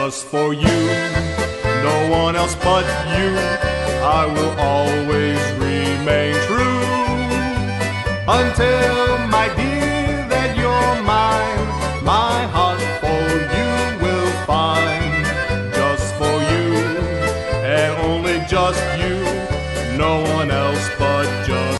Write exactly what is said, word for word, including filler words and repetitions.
just for you, no one else but you. I will always remain true until my